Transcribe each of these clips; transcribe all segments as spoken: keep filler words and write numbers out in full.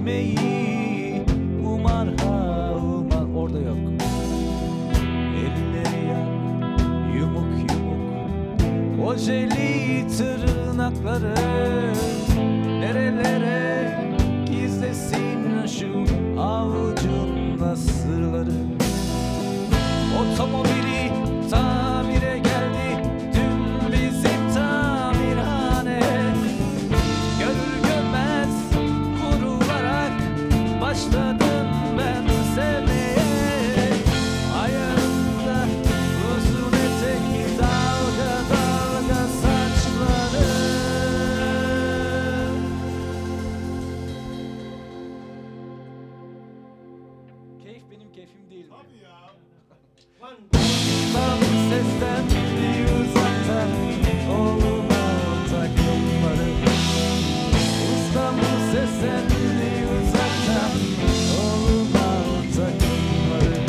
ekmeği umar ha umar. Orada yok. Elleri yak, yumuk yumuk ojeli tırnakları. Nerelere gizlesin şu avucunda sırları. Otomobili tamire geldi dün bizim tamirhane. Görür görmez vurularak başladım ben sevmeye. Ayağında uzun etek, dalga dalga saçları. Keyif benim keyfim değil mi? Tabii ya. Tam seslendi uzaktan olma takımları. Ustam seslendi uzaktan olma takımları.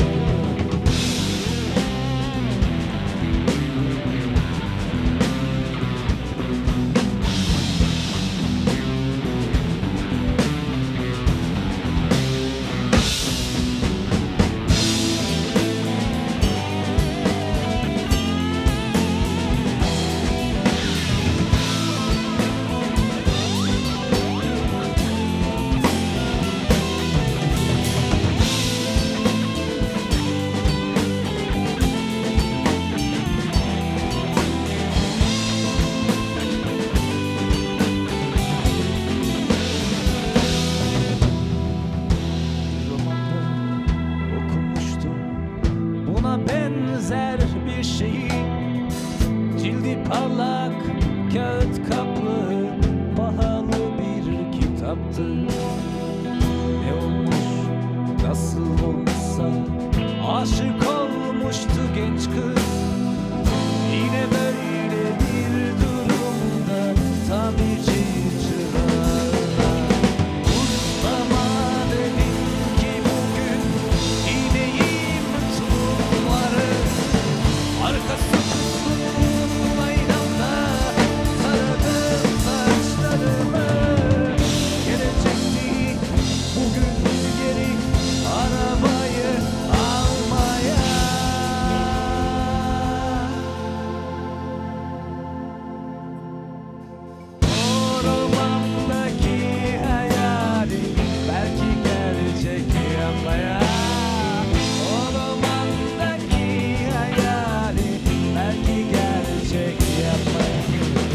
Benzer bir şeyi, cildi parlak, kağıt kaplı, pahalı bir kitaptı. Ne olmuş, nasıl olmuşsa aşık olmuştu genç kız. Yine böyle bir durumda tamirci çırağına. Ustama dedim ki bugün ineyim tulumları. Arkası kısmının aynamda taradım saçlarımı. Gelecekti bugün geri arabayı almaya. Ormandaki hayali belki gelecek yapmaya. Ormandaki hayali belki gelecek yapmaya.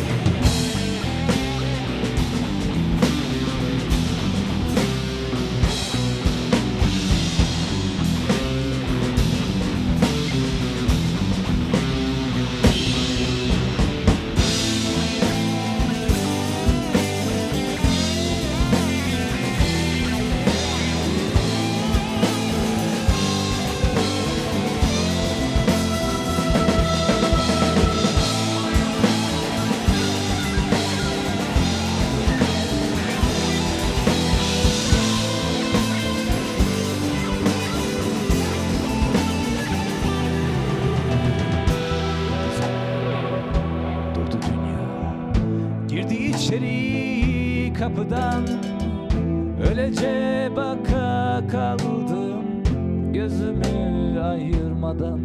Durdu dünya, girdi içeri kapıdan. Öylece baka kaldım gözümü ayırmadan.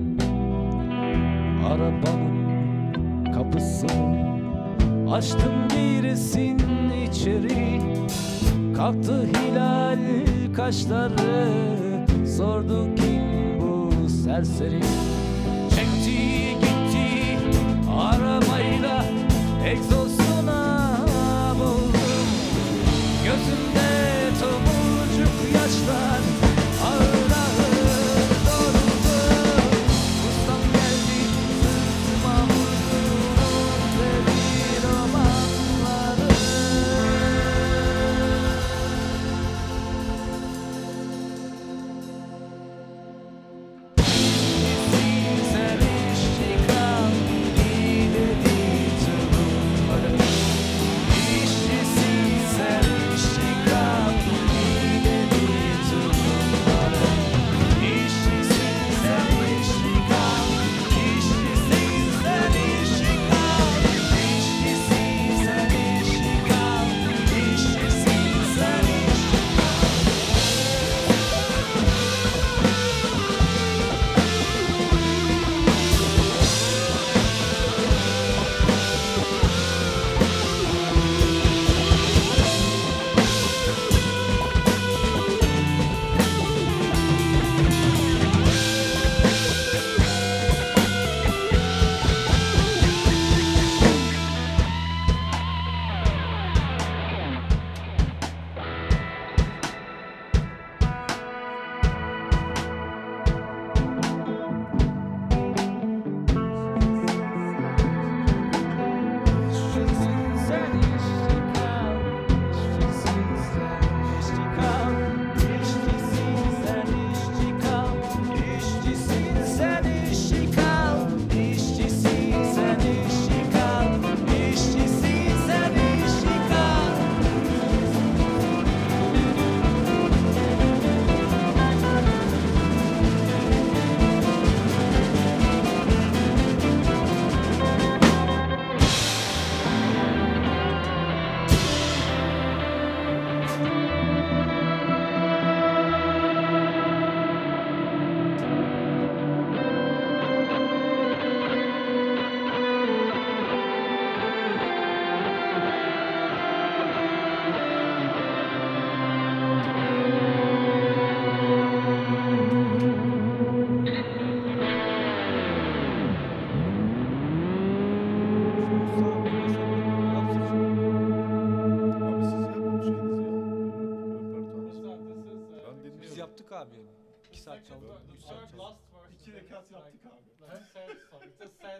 Arabanın kapısını açtım, girsin içeri. Kalktı hilal kaşları, sordu kim bu serseri. Çekti gitti arabayla, egzozuna buldum. Gözümde tomurcuk yaşlar ağır ağır doldu. Ustam geldi sırtıma vurdu deli romanları. Sen işi kal, iyi dedi tüm abi. iki saat çaldım, üç saat çaldım. İki rekat yaptık abi. Like sad song. It's a sad